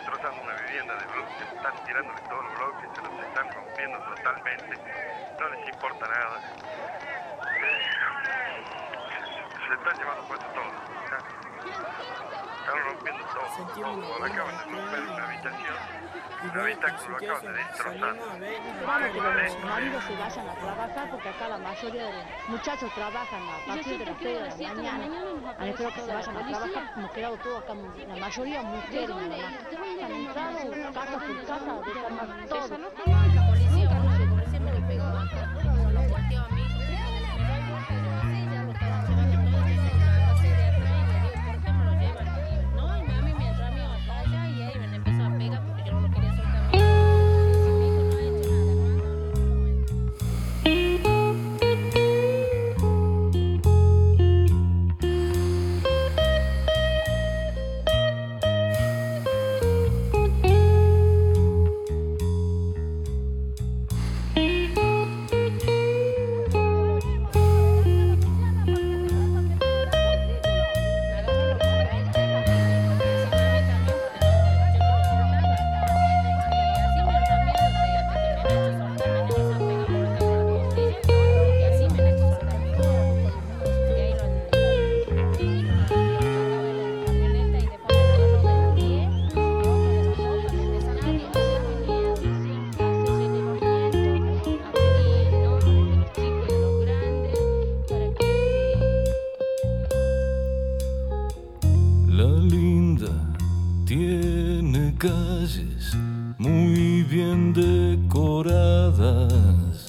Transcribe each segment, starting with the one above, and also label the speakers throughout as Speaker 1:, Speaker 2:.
Speaker 1: destrozando una vivienda de bloques, están tirándole todos los bloques, se los están rompiendo totalmente, no les importa nada. Se están llevando puesto todo. Están rompiendo todo. Acaban de romper una habitación. Un habitáculo lo acaban de destrozar.
Speaker 2: Vamos, que los maridos se vayan a trabajar porque acá la mayoría de los muchachos trabajan a partir de las 3 de la mañana. Espero que se vayan a trabajar, hemos quedado todos acá, la mayoría mujeres nada más. Han entrado casa por casa a desarmar todo.
Speaker 3: Calles muy bien decoradas,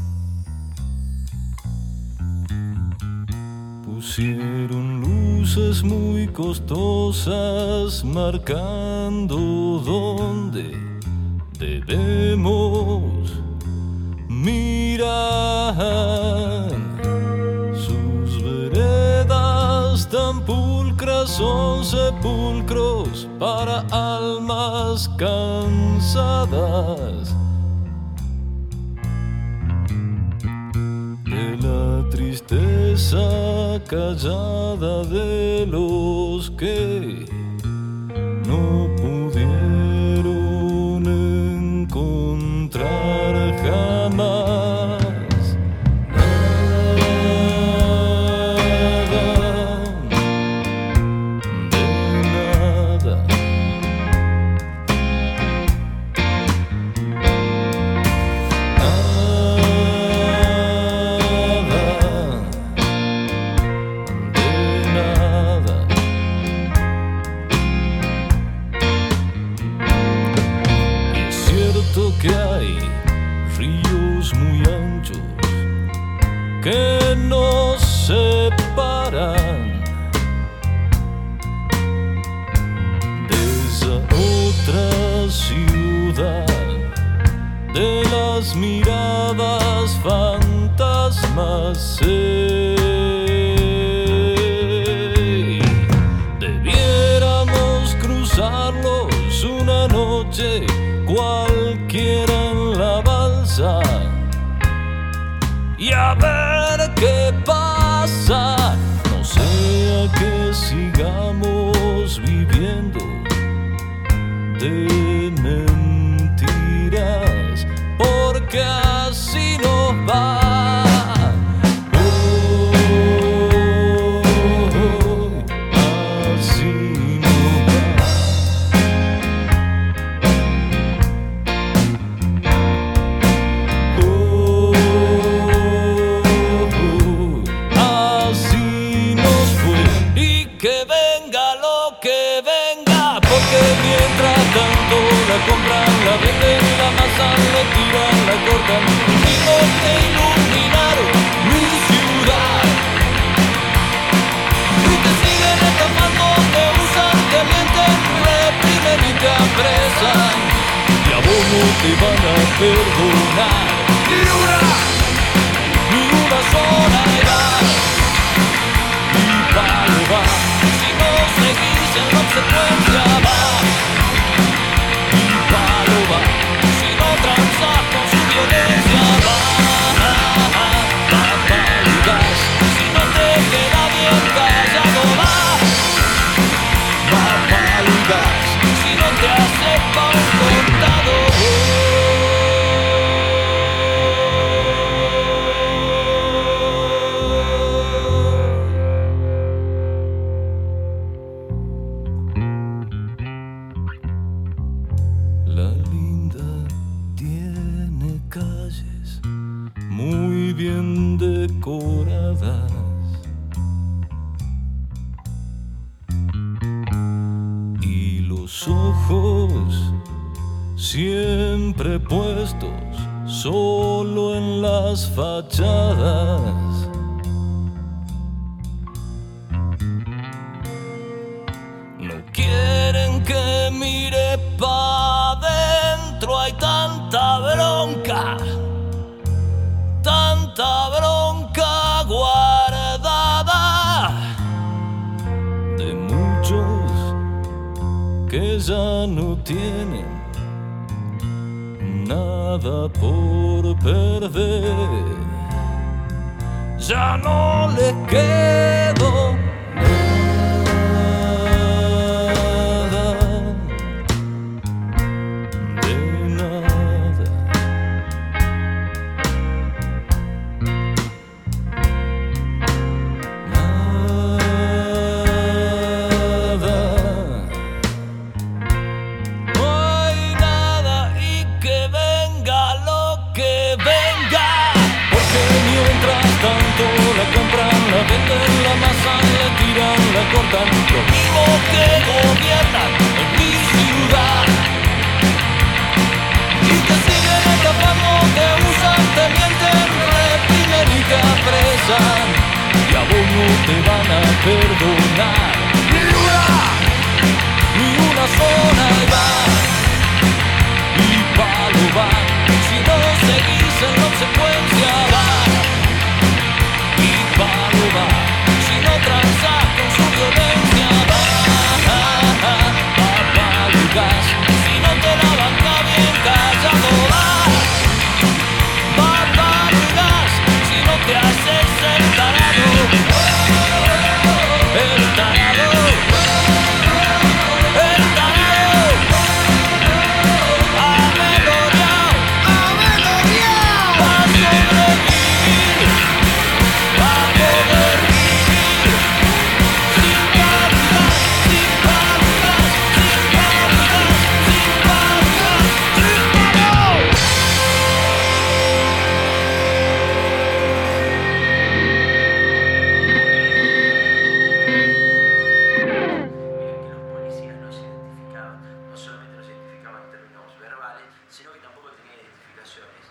Speaker 3: pusieron luces muy costosas marcando dónde debemos mirar. Sus veredas tan pulcras son sepulcros para almas cansadas de la tristeza callada de los que no pudieron encontrar jamás. Que nos separan de esa otra ciudad, de las miradas fantasmas. Debiéramos cruzarlos una noche cualquiera en la balsa y a ver qué pasa, no sea que sigamos viviendo de mentiras, porque así nos va. La compran, la venden, la amasan, le tiran, la cortan. Dijimos que iluminaron mi ciudad y te siguen estafando, te usan, te mienten, reprimen y te apresan, y a vos no te van a perdonar ni una sola edad. Y palo va, si no seguís en la obsecuencia va. Si no transas con su violencia va palugas. Si no te queda bien callado va palugas. Si no te hace tus ojos siempre puestos solo en las fachadas. No quieren que mire pa' dentro, hay tanta bronca guardada de muchos que ya no tienen nada por perder. Ya no le quedó nada de nada. Nada. No hay nada y que venga lo que venga. Porque mientras tanto la compran, la venden, la amasan, le tiran, la cortan. Lo mismo que gobiernan en mi ciudad. Y te siguen estafando, te usan, te mienten, reprimen y te apresan. Y a vos no te van a perdonar. Ni una sola va. Y palo va. Si no seguís en la obsecuencia va. Y palo va. Si no transás con su violencia va. Palo y gas. Si no te la banca bien callado va. Palo y gas. Si no te haces el tarado. El tarado. El tarado.
Speaker 4: No solamente los identificaban en términos verbales, sino que tampoco tenían identificaciones.